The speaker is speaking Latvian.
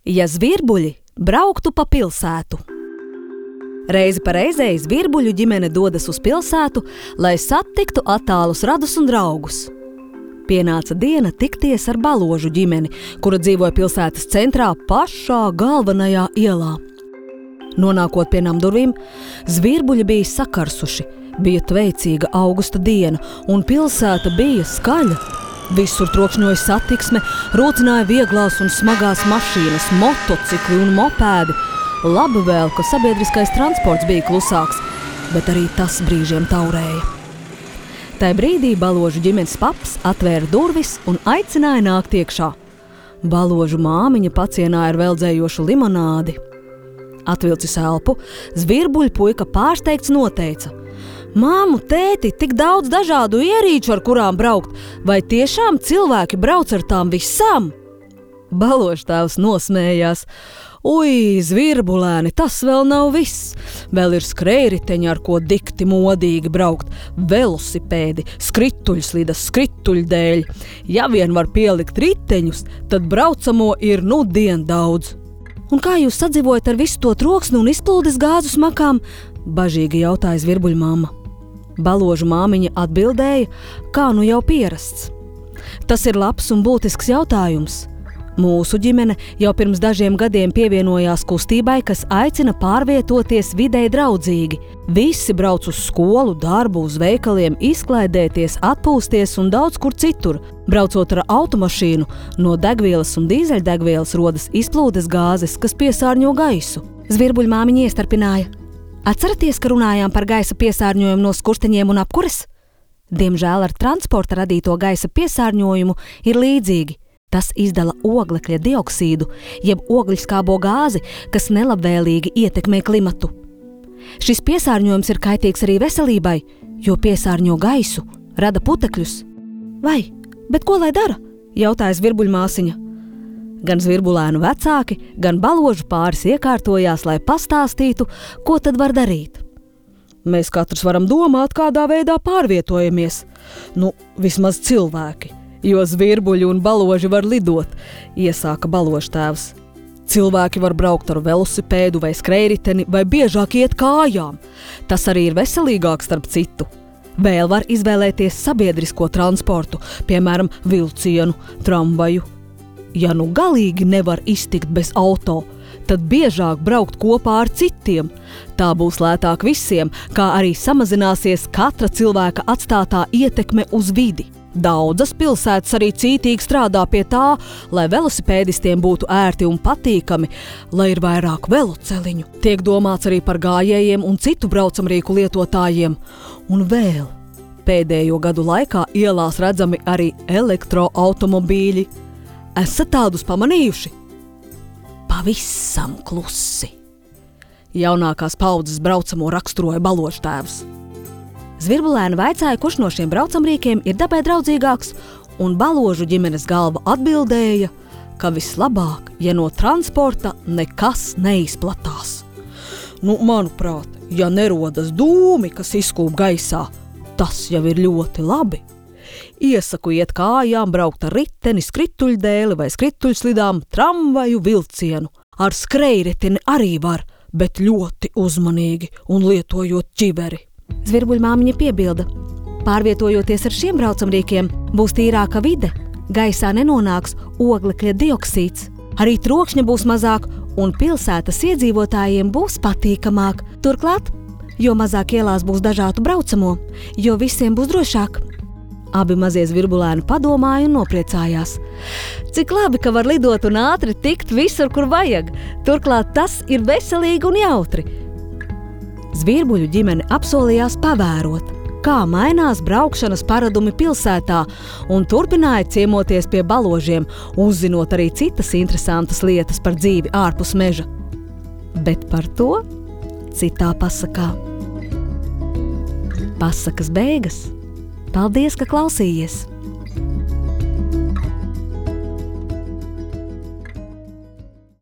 Ja zvirbuļi brauktu pa pilsētu. Reizi pa reizei zvirbuļu ģimene dodas uz pilsētu, lai satiktu attālus radus un draugus. Pienāca diena tikties ar Baložu ģimeni, kura dzīvoja pilsētas centrā pašā galvenajā ielā. Nonākot pie namdurvīm, zvirbuļi bija sakarsuši. Bija tveicīga augusta diena, un pilsēta bija skaļa. Visur trokšņoja satiksme, rūcināja vieglās un smagās mašīnas, motocikli un mopēdi. Labi vēl, ka sabiedriskais transports bija klusāks, bet arī tas brīžiem taurēja. Tai brīdī Baložu ģimenes paps atvēra durvis un aicināja nākt iekšā. Baložu māmiņa pacienāja ar veldzējošu limonādi. Atvilcis elpu, zvirbuļu puika pārsteigts noteica: Māmu, tēti, tik daudz dažādu ierīču, ar kurām braukt, vai tiešām cilvēki brauc ar tām visām? Baložu tēvs nosmējās: Ui, zvirbulēni, tas vēl nav viss. Vēl ir skrējriteņi, ar ko dikti modīgi braukt, velosipēdi, skrituļslidas, skrituļdēļ. Ja vien var pielikt riteņus, tad braucamo ir nudien daudz. Un kā jūs sadzīvojat ar visu to troksni un izplūdes gāzu smakām? Bažīgi jautāja zvirbuļu mamma. Baložu māmiņa atbildēja, kā nu jau pierasts. Tas ir labs un būtisks jautājums. Mūsu ģimene jau pirms dažiem gadiem pievienojās kustībai, kas aicina pārvietoties videi draudzīgi. Visi brauc uz skolu, darbu, uz veikaliem, izklaidēties, atpūsties un daudz kur citur. Braucot ar automašīnu, no degvielas un dīzeļdegvielas rodas izplūdes gāzes, kas piesārņo gaisu. Zvirbuļu māmiņa iestarpināja: Atceraties, ka runājām par gaisa piesārņojumu no skursteņiem un apkures? Diemžēl ar transporta radīto gaisa piesārņojumu ir līdzīgi. Tas izdala oglekļa dioksīdu, jeb ogļskābo gāzi, kas nelabvēlīgi ietekmē klimatu. Šis piesārņojums ir kaitīgs arī veselībai, jo piesārņo gaisu, rada putekļus. Vai, bet ko lai dara? Jautāja zvirbuļmāsiņa. Gan zvirbulēnu vecāki, gan Baložu pāris iekārtojās, lai pastāstītu, ko tad var darīt. Mēs katrs varam domāt, kādā veidā pārvietojamies. Vismaz cilvēki. Jo zvirbuļi un baloži var lidot, iesāka Baložu tēvs. Cilvēki var braukt ar velosipēdu vai skrējriteni vai biežāk iet kājām. Tas arī ir veselīgāk starp citu. Vēl var izvēlēties sabiedrisko transportu, piemēram, vilcienu, tramvaju. Ja nu galīgi nevar iztikt bez auto, tad biežāk braukt kopā ar citiem. Tā būs lētāk visiem, kā arī samazināsies katra cilvēka atstātā ietekme uz vidi. Daudzas pilsētas arī cītīgi strādā pie tā, lai velosipēdistiem būtu ērti un patīkami, lai ir vairāk veloceliņu. Tiek domāts arī par gājējiem un citu braucamrīku lietotājiem. Un vēl pēdējo gadu laikā ielās redzami arī elektroautomobīļi. Esat tādus pamanījuši? Pavisam klusi. Jaunākās paudzes braucamo raksturoja Baložu tēvs. Zvirbulēni vaicāja, kurš no šiem braucamrīkiem ir dabai draudzīgāks, un Baložu ģimenes galva atbildēja, ka vislabāk, ja no transporta nekas neizplatās. Manuprāt, ja nerodas dūmi, kas izkūp gaisā, tas jau ir ļoti labi. Iesaku iet kājām, braukt ar riteni, skrituļdēli vai skrituļslidām, tramvaju, vilcienu. Ar skrējriteni arī var, bet ļoti uzmanīgi un lietojot ķiveri. Zvirbuļu māmiņa piebilda: Pārvietojoties ar šiem braucamrīkiem, būs tīrāka vide, gaisā nenonāks oglekļa dioksīds, arī trokšņa būs mazāk un pilsētas iedzīvotājiem būs patīkamāk. Turklāt, jo mazāk ielās būs dažādu braucamo, jo visiem būs drošāk. Abi mazie zvirbulēni padomāja un nopriecājās. Cik labi, ka var lidot un ātri tikt visur, kur vajag. Turklāt tas ir veselīgi un jautri. Zvirbuļu ģimene apsolījās pavērot, kā mainās braukšanas paradumi pilsētā, un turpināja ciemoties pie Baložiem, uzzinot arī citas interesantas lietas par dzīvi ārpus meža. Bet par to citā pasakā. Pasakas beigas. Paldies, ka klausījies!